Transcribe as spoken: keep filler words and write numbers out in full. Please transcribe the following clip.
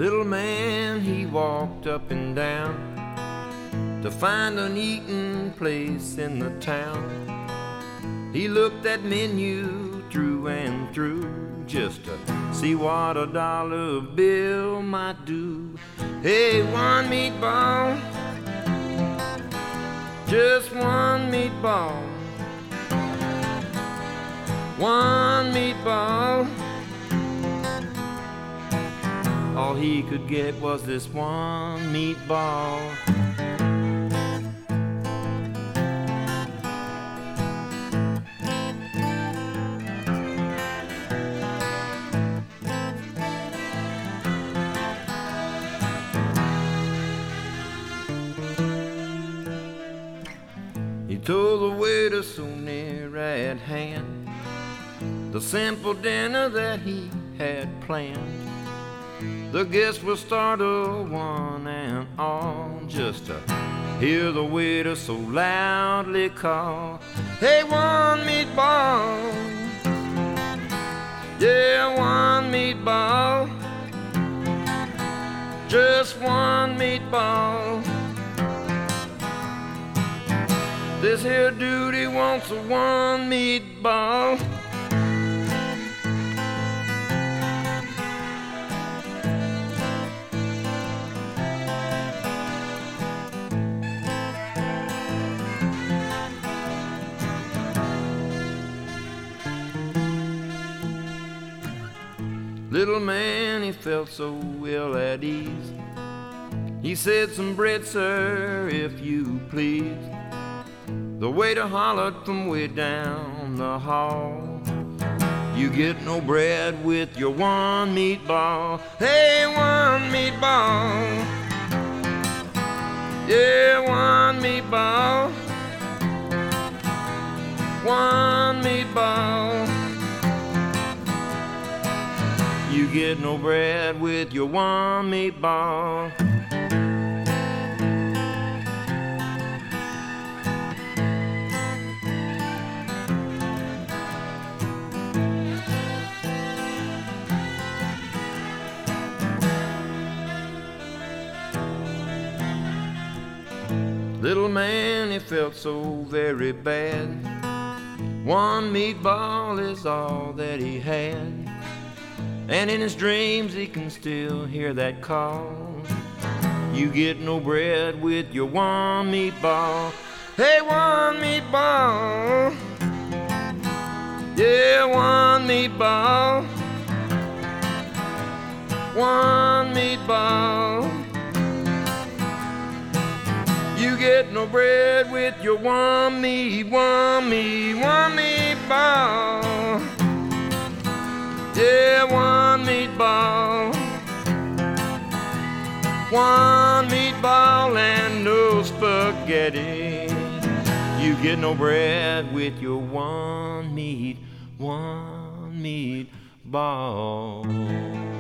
Little man, he walked up and down to find an eating place in the town. He looked that menu through and through just to see what a dollar bill might do. Hey, one meatball, just one meatball, one meatball. All he could get was this one meatball. He told the waiter so near at hand the simple dinner that he had planned. The guests will startle one and all just to hear the waiter so loudly call, hey, one meatball, yeah, one meatball, just one meatball. This here dude wants a one meatball. Little man, he felt so ill at ease. He said, some bread, sir, if you please. The waiter hollered from way down the hall, you get no bread with your one meatball. Hey, one meatball, yeah, one meatball, one meatball. You get no bread with your one meatball. Little man, he felt so very bad. One meatball is all that he had. And in his dreams he can still hear that call, you get no bread with your one meatball. Hey, one meatball, yeah, one meatball, one meatball. You get no bread with your one meat, one meat, one meatball. Yeah, one meatball, one meatball and no spaghetti. You get no bread with your one meat, one meatball.